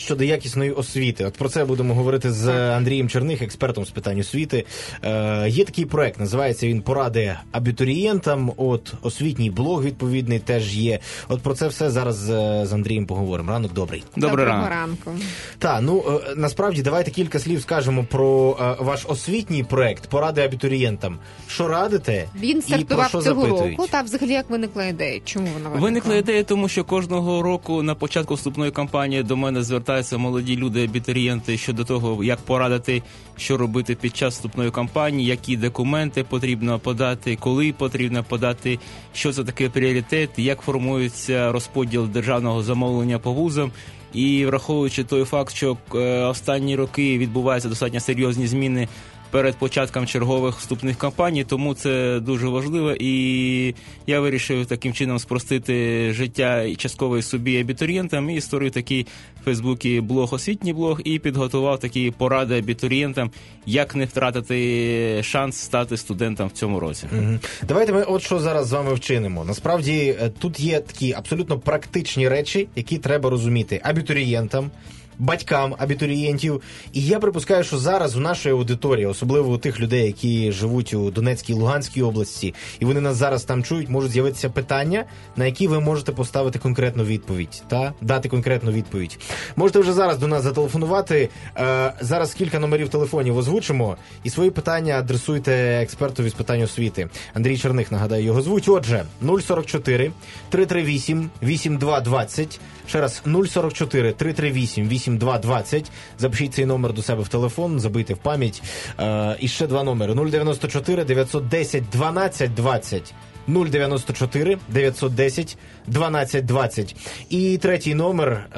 щодо якісної освіти. От про це будемо говорити з Андрієм Черних, експертом з питань освіти. Є такий проект, називається він «Поради абітурієнтам». От освітній блог відповідний теж є. От про це все зараз з Андрієм поговоримо. Ранок добрий. Доброго ранку. Так, ну насправді давайте кілька слів скажемо про ваш освітній проект «Поради абітурієнтам». Що радите? Він стартував цього запитують? року. Та взагалі як виникла ідея? Чому вона виникла? Виникла ідея, тому що кожного року на початку вступної кампанії до мене звертаються молоді люди, абітурієнти, щодо того, як порадити, що робити під час вступної кампанії, які документи потрібно подати, коли потрібно подати, що це таке пріоритет, як формується розподіл державного замовлення по вузам. І враховуючи той факт, що останні роки відбуваються достатньо серйозні зміни перед початком чергових вступних кампаній, тому це дуже важливо, і я вирішив таким чином спростити життя і частково собі абітурієнтам, і створив такий в Фейсбуці блог, освітній блог, і підготував такі поради абітурієнтам, як не втратити шанс стати студентом в цьому році. Давайте ми от що зараз з вами вчинимо. Насправді тут є такі абсолютно практичні речі, які треба розуміти абітурієнтам, батькам абітурієнтів. І я припускаю, що зараз у нашої аудиторії, особливо у тих людей, які живуть у Донецькій і Луганській області, і вони нас зараз там чують, можуть з'явитися питання, на які ви можете поставити конкретну відповідь, та дати конкретну відповідь. Можете вже зараз до нас зателефонувати. Зараз кілька номерів телефонів озвучимо, і свої питання адресуйте експертові з питань освіти. Андрій Черних, нагадаю, його звуть. Отже, 044 338 8220. Ще раз, 044 338 8220. Запишіть цей номер до себе в телефон, забийте в пам'ять. І ще два номери. 094 910 12 20. 094 910 1220. І третій номер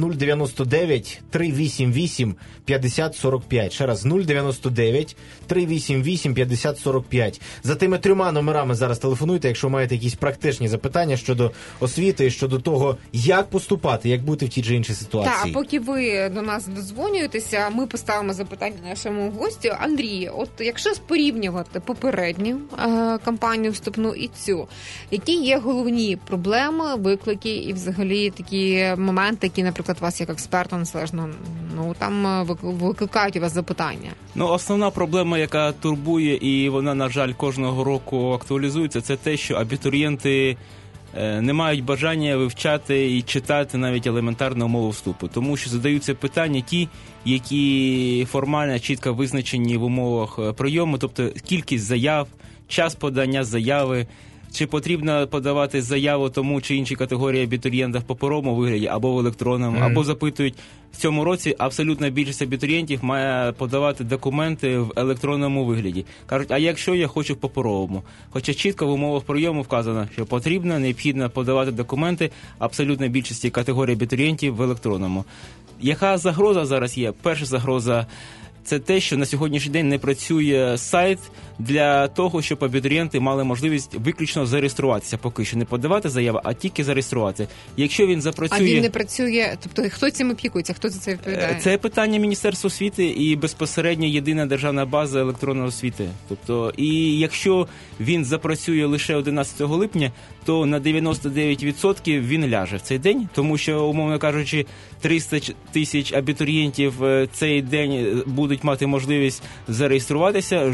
099 388 5045. Ще раз 099 388 5045. За тими трьома номерами зараз телефонуйте, якщо маєте якісь практичні запитання щодо освіти, щодо того, як поступати, як бути в тій чи іншій ситуації. Так, поки ви до нас додзвонюєтеся, ми поставимо запитання нашому гостю. Андрій, от якщо порівнювати попередню кампанію вступну і цю, які є головні проблеми, виклики і взагалі такі моменти, які, наприклад, вас як експерта незалежно, там викликають у вас запитання? Основна проблема, яка турбує, і вона, на жаль, кожного року актуалізується, це те, що абітурієнти не мають бажання вивчати і читати навіть елементарну умову вступу, тому що задаються питання ті, які формально чітко визначені в умовах прийому, тобто кількість заяв, час подання заяви, чи потрібно подавати заяву тому чи іншій категорії абітурієнта в паперовому вигляді або в електронному, або запитують, в цьому році абсолютна більшість абітурієнтів має подавати документи в електронному вигляді. Кажуть, а якщо я хочу в паперовому? Хоча чітко в умовах прийому вказано, що потрібно, необхідно подавати документи абсолютної більшості категорій абітурієнтів в електронному. Яка загроза зараз є? Перша загроза – це те, що на сьогоднішній день не працює сайт для того, щоб абітурієнти мали можливість виключно зареєструватися, поки що не подавати заяву, а тільки зареєструватися. Якщо він запрацює... А він не працює, тобто хто цим опікується, хто за це відповідає? Це питання Міністерства освіти і безпосередньо єдина державна база електронної освіти. Тобто, і якщо він запрацює лише 11 липня, то на 99% він ляже в цей день, тому що, умовно кажучи, 300 тисяч абітурієнтів цей день будуть мати можливість зареєструватися.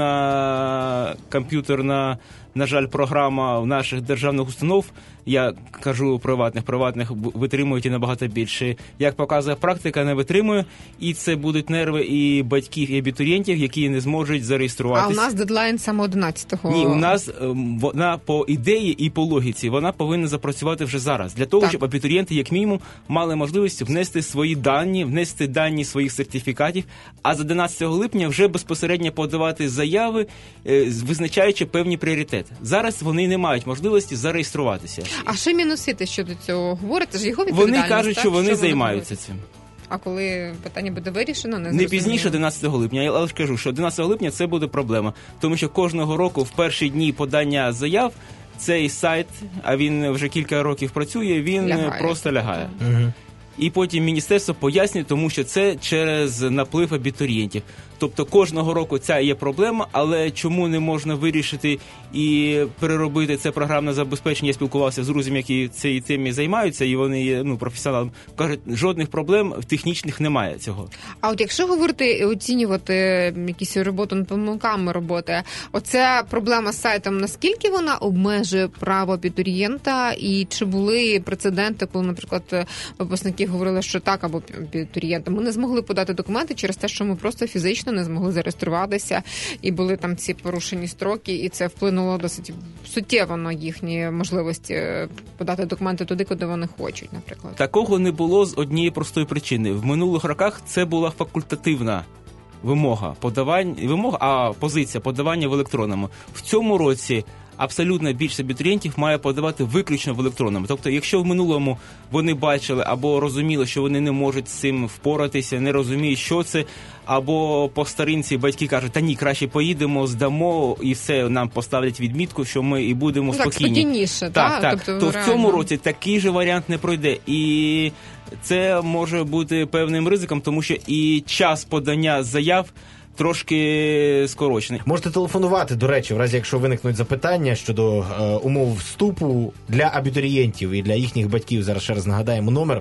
Жодна комп'ютерна, на жаль, програма в наших державних установ, я кажу приватних витримують і набагато більше. Як показує практика, не витримує, і це будуть нерви і батьків, і абітурієнтів, які не зможуть зареєструватися. А у нас дедлайн саме 11-го? Ні, у нас вона по ідеї і по логіці, вона повинна запрацювати вже зараз. Для того, щоб абітурієнти, як мінімум, мали можливість внести свої дані, внести дані своїх сертифікатів, а з 11 липня вже безпосередньо подавати заяви, визначаючи певні пріоритети. Зараз вони не мають можливості зареєструватися. А що мінусити щодо цього? Говорите ж його відповідальність? Вони кажуть, що вони займаються цим. А коли питання буде вирішено, не пізніше 11 липня. Але ж кажу, що 11 липня це буде проблема. Тому що кожного року в перші дні подання заяв цей сайт, а він вже кілька років працює, він просто лягає. і потім міністерство пояснює, тому що це через наплив абітурієнтів. Тобто кожного року ця є проблема, але чому не можна вирішити і переробити це програмне забезпечення? Я спілкувався з друзями, які цією темі займаються, і вони є професіоналами. Кажуть, жодних проблем технічних немає цього. А от якщо говорити і оцінювати якісь роботу над помилками роботи, оця проблема з сайтом, наскільки вона обмежує право абітурієнта, і чи були прецеденти, коли, наприклад, випускники говорили, що так, або абітурієнти, ми не змогли подати документи через те, що ми просто фізично не змогли зареєструватися, і були там ці порушені строки, і це вплинуло досить суттєво на їхні можливості подати документи туди, куди вони хочуть, наприклад. Такого не було з однієї простої причини. В минулих роках це була факультативна позиція подавання в електронному. В цьому році абсолютно більшість абітурієнтів має подавати виключно в електронному. Тобто, якщо в минулому вони бачили або розуміли, що вони не можуть з цим впоратися, не розуміють, що це, або по старинці батьки кажуть, та ні, краще поїдемо, здамо, і все, нам поставлять відмітку, що ми і будемо спокійні. Так, спокійніше, так. Тобто, то в цьому році такий же варіант не пройде. І це може бути певним ризиком, тому що і час подання заяв трошки скорочений. Можете телефонувати, до речі, в разі, якщо виникнуть запитання щодо умов вступу для абітурієнтів і для їхніх батьків. Зараз ще раз нагадаємо номер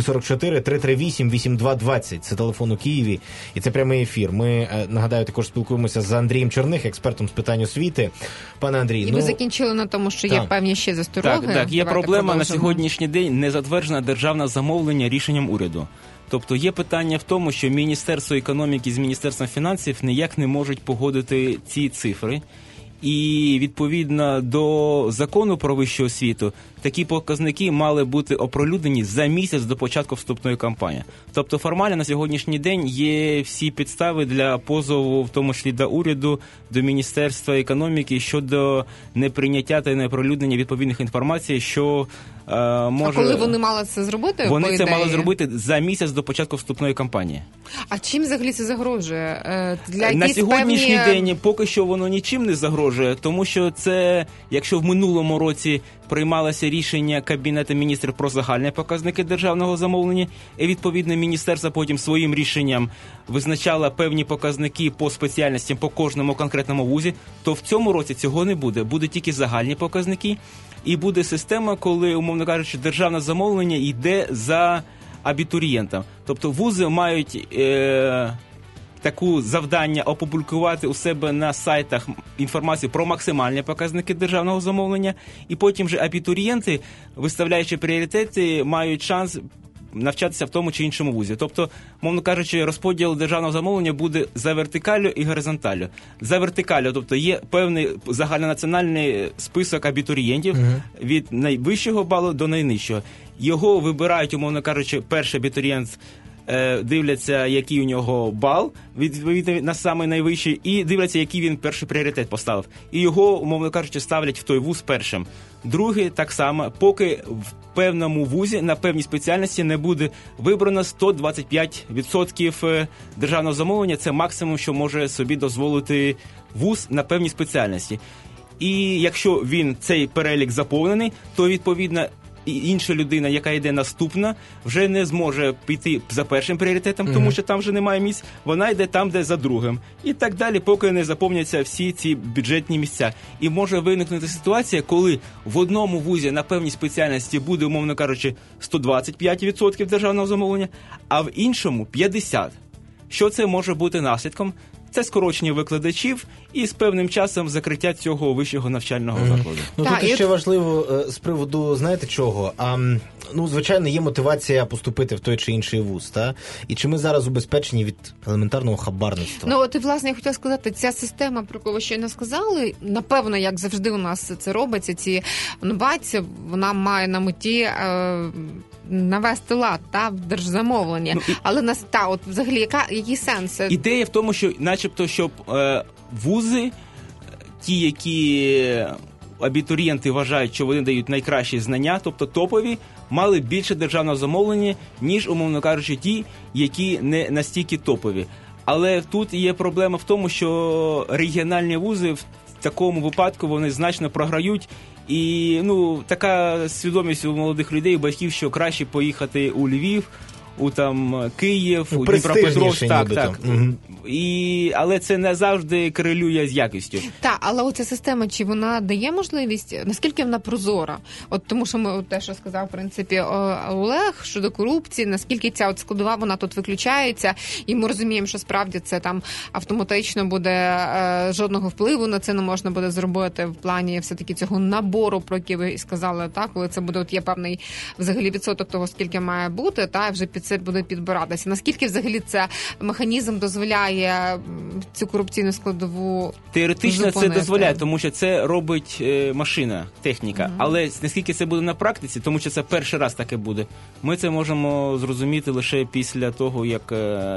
044-338-8220. Це телефон у Києві, і це прямий ефір. Ми, нагадаю, також спілкуємося з Андрієм Черних, експертом з питань освіти. Пане Андрій, і ви закінчили на тому, що є певні ще застороги. Так, є проблема на сьогоднішній день не затверджено державне замовлення рішенням уряду. Тобто є питання в тому, що Міністерство економіки з Міністерством фінансів ніяк не можуть погодити ці цифри. І відповідно до закону про вищу освіту такі показники мали бути оприлюднені за місяць до початку вступної кампанії. Тобто формально на сьогоднішній день є всі підстави для позову, в тому числі до уряду, до Міністерства економіки щодо неприйняття та неоприлюднення відповідних інформацій, що може... А коли вони мали це зробити? Вони це мали зробити за місяць до початку вступної кампанії. А чим взагалі це загрожує? На сьогоднішній день поки що воно нічим не загрожує, тому що це, якщо в минулому році приймалося рішення Кабінету міністрів про загальні показники державного замовлення, і відповідно міністерство потім своїм рішенням визначало певні показники по спеціальностям по кожному конкретному вузі, то в цьому році цього не буде. Будуть тільки загальні показники, і буде система, коли, умовно кажучи, державне замовлення йде за абітурієнтом. Тобто вузи мають таку завдання опублікувати у себе на сайтах інформацію про максимальні показники державного замовлення, і потім же абітурієнти, виставляючи пріоритети, мають шанс навчатися в тому чи іншому вузі. Тобто, мовно кажучи, розподіл державного замовлення буде за вертикаллю і горизонталлю. За вертикаллю, тобто є певний загальнонаціональний список абітурієнтів від найвищого балу до найнижчого. Його вибирають, умовно кажучи, перший абітурієнт, дивляться, який у нього бал відповідно на самий найвищий, і дивляться, який він перший пріоритет поставив. І його, умовно кажучи, ставлять в той вуз першим. Другий так само, поки в певному вузі на певній спеціальності не буде вибрано 125% державного замовлення. Це максимум, що може собі дозволити вуз на певній спеціальності. І якщо він цей перелік заповнений, то відповідно і інша людина, яка йде наступна, вже не зможе піти за першим пріоритетом, тому що там вже немає місць, вона йде там, де за другим. І так далі, поки не заповняться всі ці бюджетні місця. І може виникнути ситуація, коли в одному вузі на певній спеціальності буде, умовно кажучи, 125% державного замовлення, а в іншому 50%. Що це може бути наслідком? Це скорочення викладачів і з певним часом закриття цього вищого навчального закладу. Тут ще важливо з приводу, знаєте чого? Звичайно, є мотивація поступити в той чи інший вуз, та? І чи ми зараз убезпечені від елементарного хабарництва? От, власне, я хотіла сказати, ця система, про яку ви щойно сказали, напевно, як завжди у нас це робиться, ці новації, вона має на меті навести лад в держзамовлення. Але от взагалі, який сенс? Ідея в тому, що начебто, щоб вузи, ті, які абітурієнти вважають, що вони дають найкращі знання, тобто топові, мали більше державного замовлення, ніж, умовно кажучи, ті, які не настільки топові. Але тут є проблема в тому, що регіональні вузи в такому випадку вони значно програють, І така свідомість у молодих людей, у батьків, що краще поїхати у Львів, у Київ, у Дніпропетровськ. Так. Але це не завжди корелює з якістю. Так, але оця система, чи вона дає можливість, наскільки вона прозора? Тому що ми те, що сказав, в принципі, Олег щодо корупції, наскільки ця складова, вона тут виключається, і ми розуміємо, що справді це автоматично буде, жодного впливу на це не можна буде зробити в плані все-таки цього набору, про який ви сказали, так, коли це буде, є певний взагалі відсоток того, скільки має бути, та вже під це буде підбиратися. Наскільки взагалі це механізм дозволяє цю корупційну складову теоретично зупинити? Це дозволяє, тому що це робить машина, техніка. Але наскільки це буде на практиці, тому що це перший раз таке буде, ми це можемо зрозуміти лише після того, як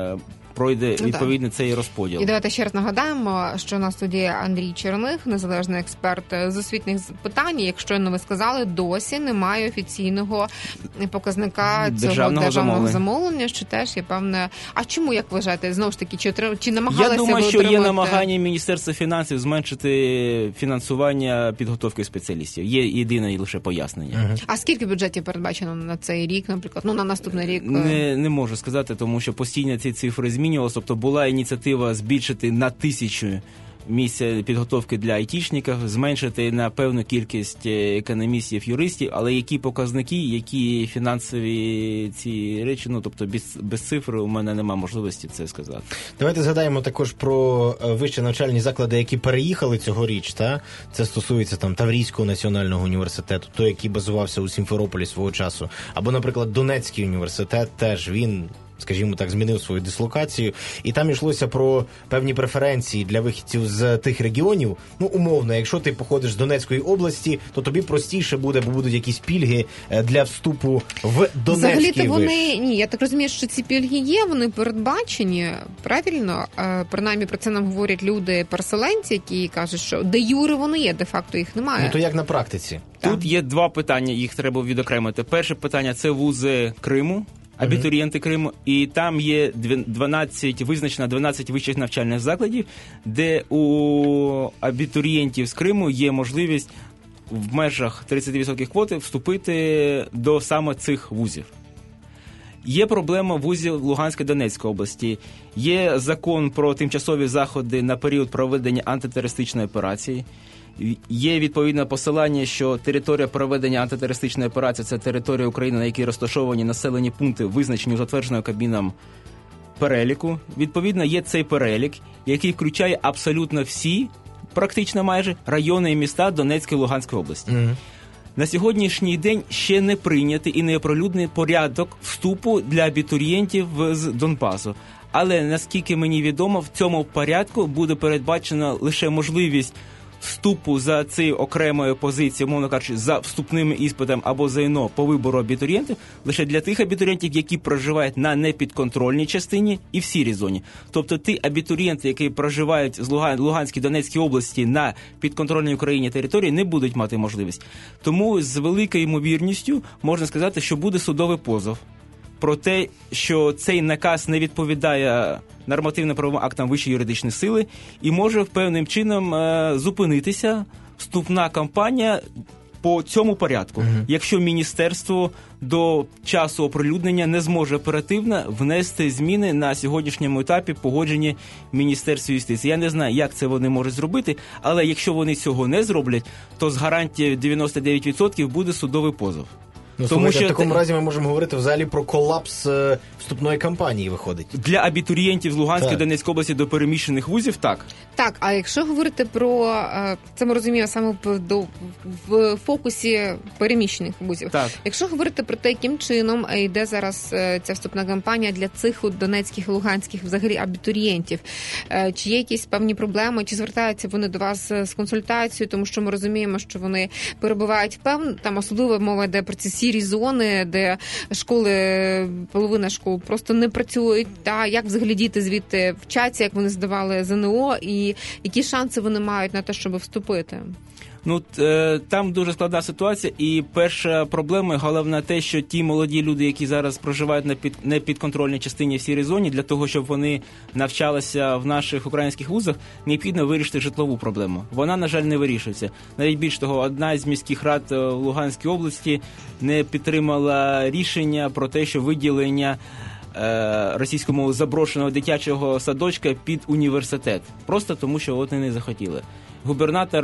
пройде відповідно цей розподіл. І давайте ще раз нагадаємо, що у нас в студії Андрій Черних, незалежний експерт з освітніх питань. Якщо ви сказали, досі немає офіційного показника цього державного замовлення, що теж є певне. А чому, як вважаєте, знову ж таки, чи намагалися ви отримати? Я думаю, що є намагання Міністерства фінансів зменшити фінансування підготовки спеціалістів. Є єдине і лише пояснення. А скільки бюджетів передбачено на цей рік, наприклад, на наступний рік? Не можу сказати, тому що постійно ці цифри змінювалися. Тобто була ініціатива збільшити на 1000 місць підготовки для айтішників, зменшити на певну кількість економістів, юристів, але які показники, які фінансові ці речі, тобто без цифр у мене немає можливості це сказати. Давайте згадаємо також про вищі навчальні заклади, які переїхали цьогоріч, та? Це стосується Таврійського національного університету, той, який базувався у Сімферополі свого часу, або, наприклад, Донецький університет, теж він, скажімо так, змінив свою дислокацію, і там йшлося про певні преференції для вихідців з тих регіонів. Умовно, якщо ти походиш з Донецької області, то тобі простіше буде, бо будуть якісь пільги для вступу в Донецький виш. Я так розумію, що ці пільги є, вони передбачені, правильно? Принаймні про це нам говорять люди-переселенці, які кажуть, що де юре вони є, де-факто їх немає. То як на практиці? Тут є два питання, їх треба відокремити. Перше питання – це вузи Криму, абітурієнти Криму, і там є 12 вищих навчальних закладів, де у абітурієнтів з Криму є можливість в межах 30% квоти вступити до саме цих вузів. Є проблема вузів Луганської, Донецької області. Є закон про тимчасові заходи на період проведення антитерористичної операції. Є відповідне посилання, що територія проведення антитерористичної операції – це територія України, на якій розташовані населені пункти, визначені у затвердженому Кабміном переліку. Відповідно, є цей перелік, який включає абсолютно всі, практично майже, райони і міста Донецької і Луганської області. На сьогоднішній день ще не прийнятий і не оприлюднений порядок вступу для абітурієнтів з Донбасу. Але, наскільки мені відомо, в цьому порядку буде передбачена лише можливість вступу за цією окремою позицією, мовно кажучи, за вступним іспитом або ЗНО по вибору абітурієнтів, лише для тих абітурієнтів, які проживають на непідконтрольній частині і в сірій зоні. Тобто ті абітурієнти, які проживають з Луганській, Донецькій області на підконтрольній Україні території, не будуть мати можливість. Тому з великою ймовірністю можна сказати, що буде судовий позов про те, що цей наказ не відповідає нормативно-правовим актам вищої юридичної сили і може певним чином зупинитися вступна кампанія по цьому порядку, якщо міністерство до часу оприлюднення не зможе оперативно внести зміни на сьогоднішньому етапі погодження Міністерства юстиції. Я не знаю, як це вони можуть зробити, але якщо вони цього не зроблять, то з гарантією 99% буде судовий позов. Тому що в такому разі ми можемо говорити взагалі про колапс вступної кампанії, виходить. Для абітурієнтів з Луганської, Донецької області до переміщених вузів, так. Так, а якщо говорити про, це ми розуміємо саме в фокусі переміщених вузів. Так. Якщо говорити про те, яким чином йде зараз ця вступна кампанія для цих донецьких, луганських взагалі абітурієнтів, чи є якісь певні проблеми, чи звертаються вони до вас з консультацією, тому що ми розуміємо, що вони перебувають там особливо мова йде про ці сірі зони, де школи, половина школ просто не працюють, та як взагалі діти звідти вчаться, як вони здавали ЗНО і які шанси вони мають на те, щоб вступити? Ну, там дуже складна ситуація, і перша проблема, головне те, що ті молоді люди, які зараз проживають на непідконтрольній частині в сірій зоні, для того, щоб вони навчалися в наших українських вузах, необхідно вирішити житлову проблему. Вона, на жаль, не вирішується. Навіть більш того, одна з міських рад в Луганській області не підтримала рішення про те, що виділення російською мовою заброшеного дитячого садочка під університет. Просто тому, що вони не захотіли. Губернатор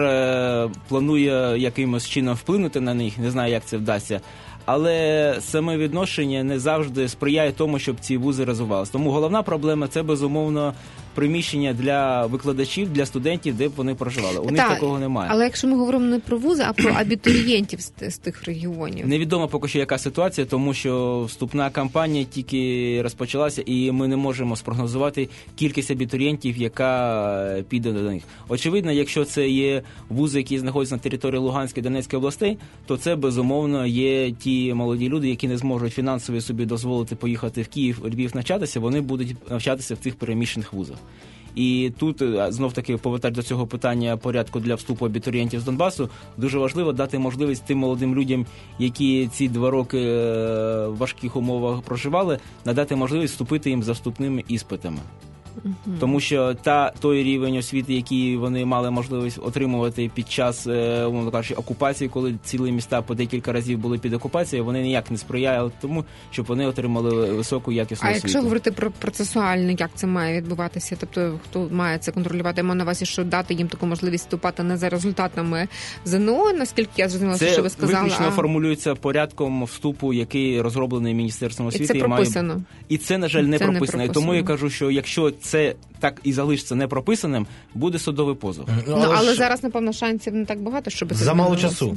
планує якимось чином вплинути на них, не знаю, як це вдасться, але саме відношення не завжди сприяє тому, щоб ці вузи розвивалися. Тому головна проблема – це, безумовно, приміщення для викладачів, для студентів, де б вони проживали. У них такого немає. Але якщо ми говоримо не про вузи, а про абітурієнтів з тих регіонів. Невідомо поки що, яка ситуація, тому що вступна кампанія тільки розпочалася, і ми не можемо спрогнозувати кількість абітурієнтів, яка піде до них. Очевидно, якщо це є вузи, які знаходяться на території Луганської і Донецької областей, то це, безумовно, є ті молоді люди, які не зможуть фінансово собі дозволити поїхати в Київ, Львів навчатися, вони будуть навчатися в цих переміщених вузах. І тут, знов-таки, повертати до цього питання порядку для вступу абітурієнтів з Донбасу, дуже важливо дати можливість тим молодим людям, які ці 2 роки в важких умовах проживали, надати можливість вступити їм за вступними іспитами. Тому що той рівень освіти, який вони мали можливість отримувати під час, умовно кажучи, окупації, коли цілі міста по декілька разів були під окупацією, вони ніяк не сприяли тому, щоб вони отримали високу якісну освіту. А якщо говорити про процесуально, як це має відбуватися? Тобто, хто має це контролювати? Я маю на увазі, що дати їм таку можливість вступати не за результатами ЗНО, наскільки я зрозуміла, що ви сказали? Це виключно формулюється порядком вступу, який розроблений Міністерством освіти. І це прописано? І це, на жаль, не прописано. І тому я кажу, що якщо це так і залишиться не прописаним, буде судовий позов. Але зараз, напевно, шансів не так багато, щоб це замало часу.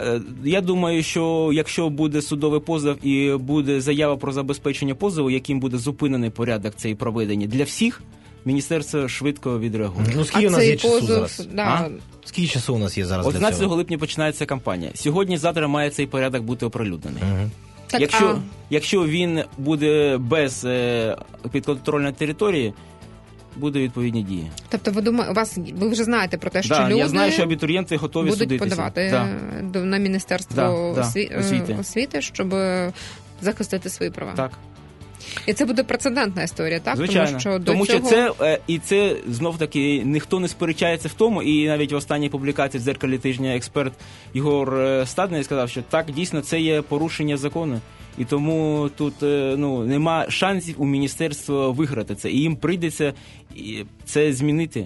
Я думаю, що якщо буде судовий позов і буде заява про забезпечення позову, яким буде зупинений порядок цієї проведення для всіх, міністерство швидко відреагує. Ну, скільки у нас є часу зараз? Да. Скільки часу у нас є зараз 11 для цього? липня починається кампанія. Сьогодні-завтра має цей порядок бути оприлюднений. Так, якщо він буде без підконтрольної території, буде відповідні дії. Тобто ви вже знаєте про те, що люди я знаю, що абітурієнти готові будуть судитися. Подавати на Міністерство освіти, щоб захистити свої права. Так. І це буде прецедентна історія, так? Звичайно. Тому що це знов-таки ніхто не сперечається в тому, і навіть в останній публікації в «Дзеркалі тижня» експерт Ігор Стадний сказав, що так, дійсно, це є порушення закону. І тому тут нема шансів у міністерства виграти це. І їм прийдеться це змінити.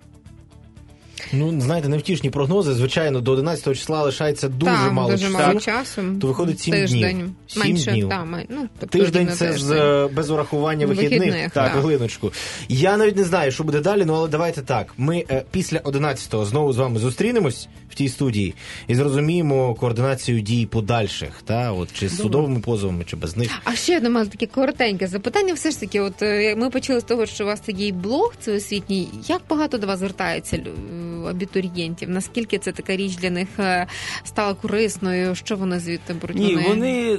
Ну, знаєте, невтішні прогнози. Звичайно, до 11 числа лишається дуже мало часу. То виходить 7 днів. 7 днів. Тиждень це без урахування вихідних. Так, хвилиночку. Я навіть не знаю, що буде далі, але давайте так. Ми після 11-го знову з вами зустрінемось в тій студії і зрозуміємо координацію дій подальших. Чи з судовими позовами, чи без них. А ще одне мали таке коротеньке запитання. Все ж таки, ми почали з того, що у вас такий блог, це освітній. Як багато до вас звертається абітурієнтів? Наскільки це така річ для них стала корисною? Що вони звідти беруть? Ні, вони,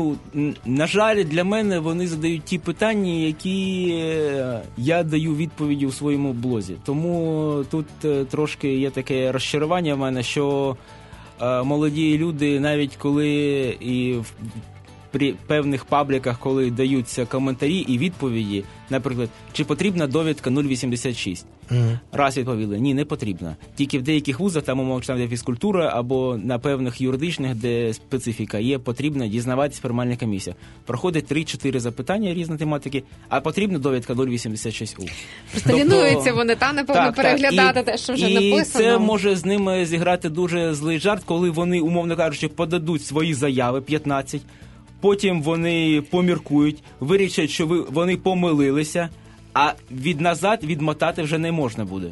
на жаль, для мене вони задають ті питання, які я даю відповіді у своєму блозі. Тому тут трошки є таке розчарування в мене, що молоді люди, навіть коли і при певних пабліках, коли даються коментарі і відповіді, наприклад, чи потрібна довідка 0,86? Раз відповіли, ні, не потрібна. Тільки в деяких вузах, там, умовно, де фізкультура, або на певних юридичних, де специфіка є, потрібно дізнаватись в формальній комісії. Проходить 3-4 запитання різної тематики, а потрібна довідка 0,86У. Просто лінуються вони, напевно, переглядати те, що вже написано. І це може з ними зіграти дуже злий жарт, коли вони, умовно кажучи, подадуть свої заяви, 15, потім вони поміркують, вирішать, що вони помилилися, а назад відмотати вже не можна буде.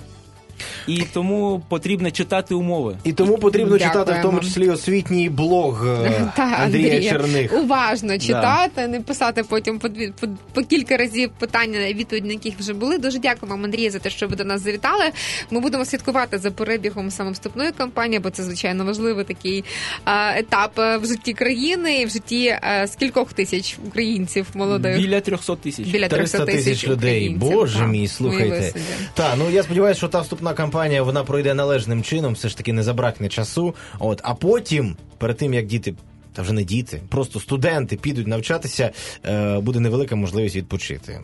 І тому потрібно читати умови. І тому потрібно читати в тому числі освітній блог Андрія Черних. Уважно читати, не писати потім по кілька разів питання, відповіді на яких вже були. Дуже дякую вам, Андрій, за те, що ви до нас завітали. Ми будемо слідкувати за перебігом саме вступної кампанії, бо це, звичайно, важливий такий етап в житті країни і в житті скількох тисяч українців молодих. Біля 300 тисяч. Біля 300 тисяч людей. Боже мій, слухайте. Я сподіваюся, що та вступна кампанія кампанія, вона пройде належним чином, все ж таки не забракне часу. А потім, перед тим, як діти, та вже не діти, просто студенти підуть навчатися, буде невелика можливість відпочити.